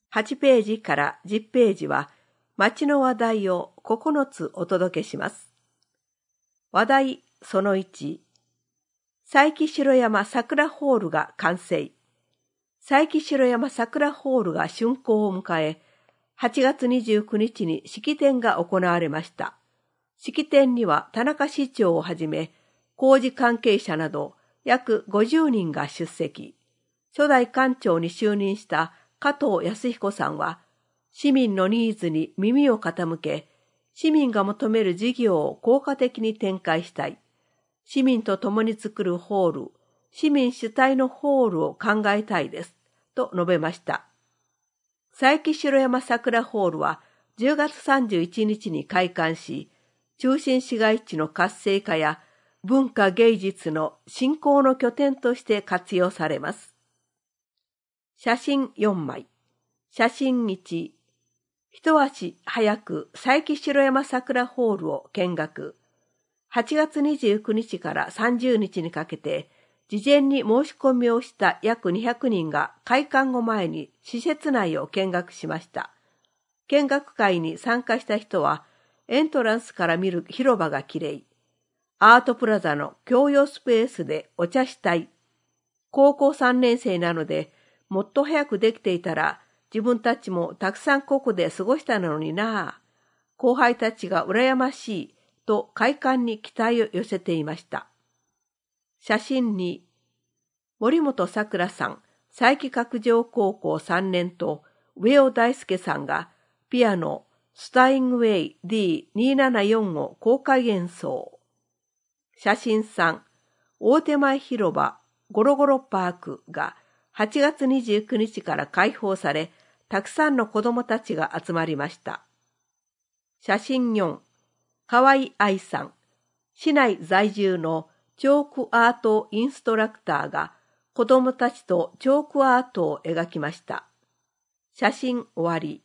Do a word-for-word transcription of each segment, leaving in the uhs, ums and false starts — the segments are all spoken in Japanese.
はちページからじゅっページは、町の話題をここのつお届けします。話題そのいち、佐伯城山桜ホールが完成。佐伯城山桜ホールが竣工を迎え、はちがつにじゅうくにちに式典が行われました。式典には田中市長をはじめ、工事関係者など約ごじゅうにんが出席。初代館長に就任した加藤康彦さんは、市民のニーズに耳を傾け、市民が求める事業を効果的に展開したい。市民と共に作るホール、市民主体のホールを考えたいです、と述べました。佐伯城山桜ホールはじゅうがつさんじゅういちにちに開館し、中心市街地の活性化や文化芸術の振興の拠点として活用されます。写真よんまい。写真いち。一足早く佐伯城山桜ホールを見学。はちがつにじゅうくにちからさんじゅうにちにかけて、事前に申し込みをした約にひゃくにんが開館後前に施設内を見学しました。見学会に参加した人は、エントランスから見る広場がきれい。アートプラザの共用スペースでお茶したい。高校さんねん生なので、もっと早くできていたら、自分たちもたくさんここで過ごしたのになあ。後輩たちが羨ましいと開館に期待を寄せていました。写真に、森本さくらさん、佐伯角上高校さんねんと上尾大輔さんがピアノスタインウェイ ディーにひゃくななじゅうよん を公開演奏。写真さん、大手前広場ゴロゴロパークがはちがつにじゅうくにちから開放され、たくさんの子どもたちが集まりました。写真よん、河合愛さん、市内在住のチョークアートインストラクターが子どもたちとチョークアートを描きました。写真終わり。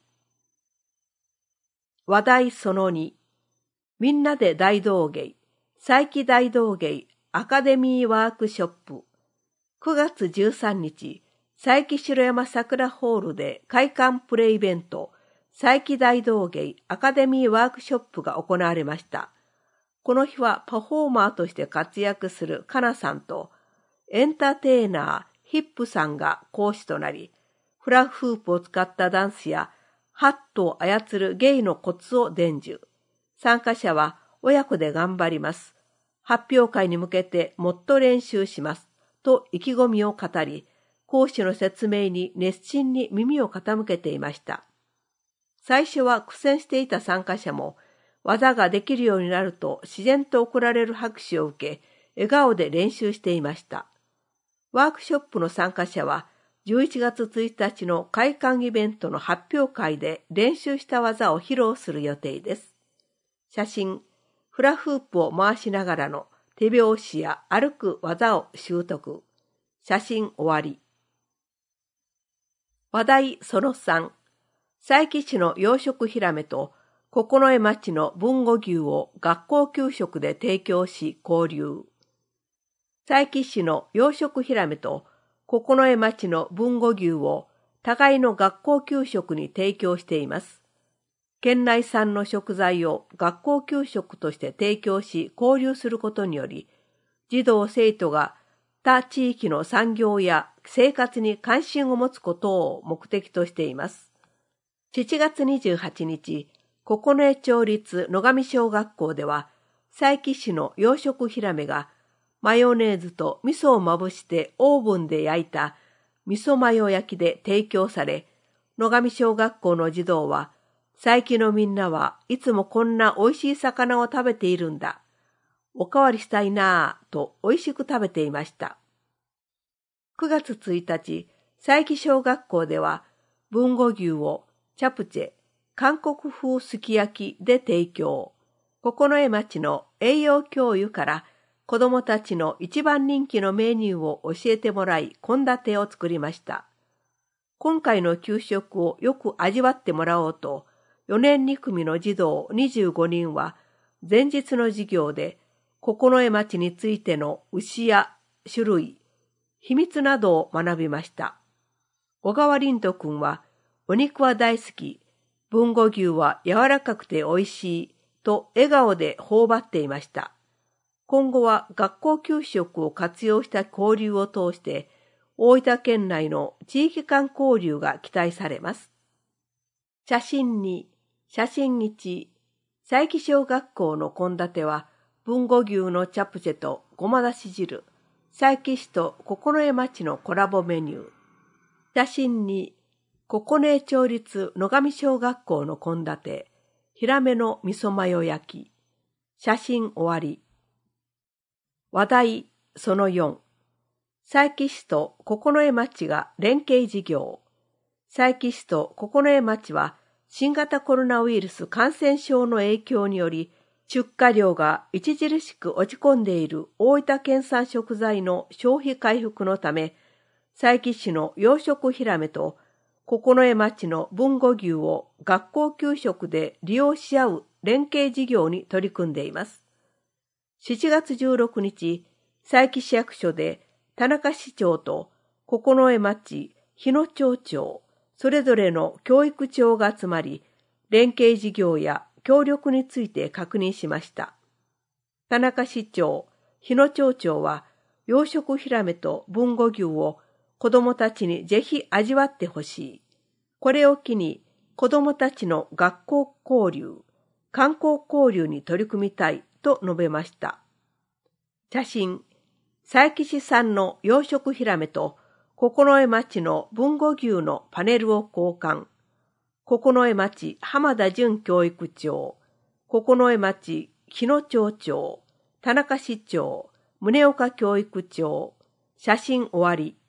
話題そのに、みんなで大道芸、佐伯大道芸アカデミーワークショップ。くがつじゅうさんにち、佐伯城山桜ホールで開館プレイベント、佐伯大道芸アカデミーワークショップが行われました。この日はパフォーマーとして活躍するカナさんと、エンターテイナーヒップさんが講師となり、フラフープを使ったダンスやハットを操る芸のコツを伝授。参加者は親子で頑張ります。発表会に向けてもっと練習します。と意気込みを語り、講師の説明に熱心に耳を傾けていました。最初は苦戦していた参加者も、技ができるようになると自然と送られる拍手を受け、笑顔で練習していました。ワークショップの参加者は、じゅういちがつついたちの開館イベントの発表会で練習した技を披露する予定です。写真、フラフープを回しながらの手拍子や歩く技を習得。写真終わり。話題そのさん、佐伯市の養殖ヒラメと九重町の豊後牛を学校給食で提供し交流。佐伯市の養殖ヒラメと九重町の豊後牛を互いの学校給食に提供しています。県内産の食材を学校給食として提供し交流することにより、児童生徒が他地域の産業や生活に関心を持つことを目的としています。しちがつにじゅうはちにち、九重町立野上小学校では、佐伯市の養殖ヒラメがマヨネーズと味噌をまぶしてオーブンで焼いた味噌マヨ焼きで提供され、野上小学校の児童は、佐伯のみんなはいつもこんな美味しい魚を食べているんだ。おかわりしたいなぁと美味しく食べていました。くがつついたち、佐伯小学校では、豊後牛をチャプチェ、韓国風すき焼きで提供。九重町の栄養教諭から子どもたちの一番人気のメニューを教えてもらい、献立を作りました。今回の給食をよく味わってもらおうと、よねんに組の児童にじゅうごにんは、前日の授業で、九重町についての牛や種類、秘密などを学びました。小川凛斗くんは、 お肉は大好き、豊後牛は柔らかくて美味しい、と笑顔で頬張っていました。今後は学校給食を活用した交流を通して、大分県内の地域間交流が期待されます。写真に、写真いち、佐伯小学校の献立は、豊後牛のチャプチェとごまだし汁、佐伯市と九重町のコラボメニュー。写真に、九重町立野上小学校の献立、ヒラメの味噌マヨ焼き。写真終わり。話題そのよん。佐伯市と九重町が連携事業。佐伯市と九重町は新型コロナウイルス感染症の影響により出荷量が著しく落ち込んでいる大分県産食材の消費回復のため、佐伯市の養殖ヒラメと九重町の豊後牛を学校給食で利用し合う連携事業に取り組んでいます。しちがつじゅうろくにち、佐伯市役所で田中市長と九重町、日野町長、それぞれの教育長が集まり、連携事業や協力について確認しました。田中市長、日野町長は、養殖ヒラメと豊後牛を子どもたちにぜひ味わってほしい。これを機に子どもたちの学校交流、観光交流に取り組みたいと述べました。写真、佐伯市産の養殖ヒラメと九重町の豊後牛のパネルを交換。九重町浜田淳教育長、九重町日野町長、田中市長、宗岡教育長、写真終わり。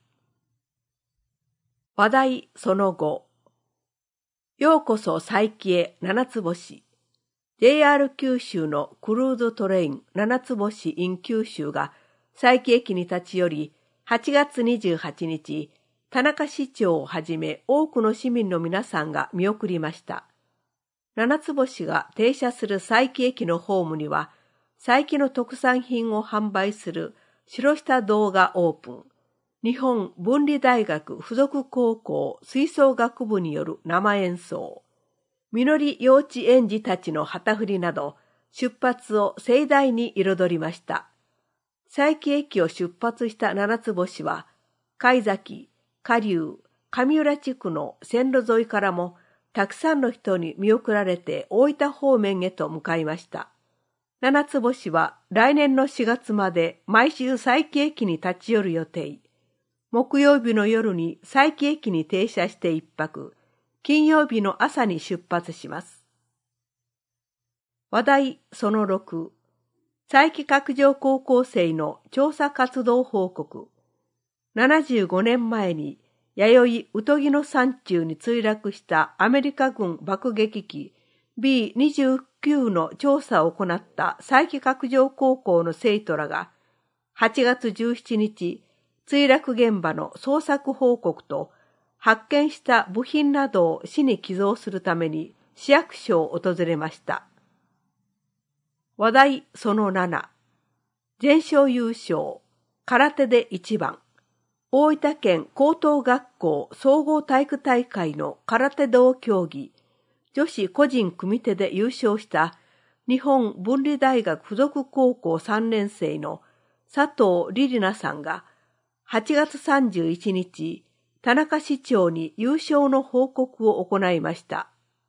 話題その後。ようこそ佐伯へ七つ星。ジェイアール 九州のクルーズトレイン七つ星 in 九州が佐伯駅に立ち寄り、はちがつにじゅうはちにち、田中市長をはじめ多くの市民の皆さんが見送りました。七つ星が停車する佐伯駅のホームには、佐伯の特産品を販売する白下堂がオープン。日本文理大学附属高校吹奏楽部による生演奏。みのり幼稚園児たちの旗振りなど、出発を盛大に彩りました。佐伯駅を出発した七つ星は、貝崎、下流、上浦地区の線路沿いからも、たくさんの人に見送られて大分方面へと向かいました。七つ星は来年のしがつまで毎週佐伯駅に立ち寄る予定。木曜日の夜に佐伯駅に停車して一泊、金曜日の朝に出発します。話題そのろく。佐伯角上高校生の調査活動報告。ななじゅうごねんまえに弥生ウトギの山中に墜落したアメリカ軍爆撃機 ビーにじゅうきゅう の調査を行った佐伯角上高校の生徒らがはちがつじゅうしちにち、墜落現場の捜索報告と発見した部品などを市に寄贈するために市役所を訪れました。話題そのなな。全勝優勝、空手で一番。大分県高等学校総合体育大会の空手道競技、女子個人組手で優勝した日本文理大学附属高校さんねん生の佐藤里里奈さんが、はちがつさんじゅういちにち、田中市長に優勝の報告を行いました。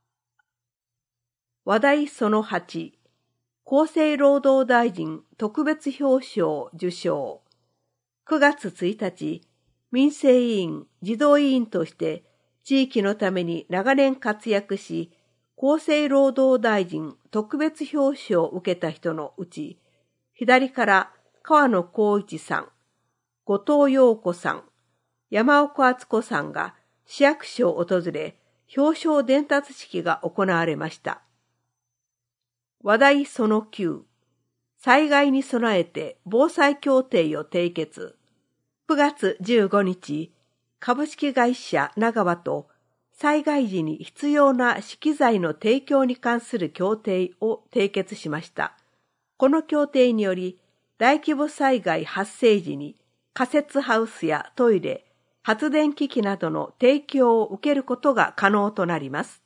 話題そのはち。厚生労働大臣特別表彰受賞。くがつついたち、民生委員、児童委員として地域のために長年活躍し、厚生労働大臣特別表彰を受けた人のうち、左から川野光一さん、後藤陽子さん、山岡敦子さんが市役所を訪れ、表彰伝達式が行われました。話題そのきゅう。災害に備えて防災協定を締結。くがつじゅうごにち、株式会社長和と災害時に必要な資機材の提供に関する協定を締結しました。この協定により、大規模災害発生時に仮設ハウスやトイレ、 発電機器などの提供を受けることが可能となります。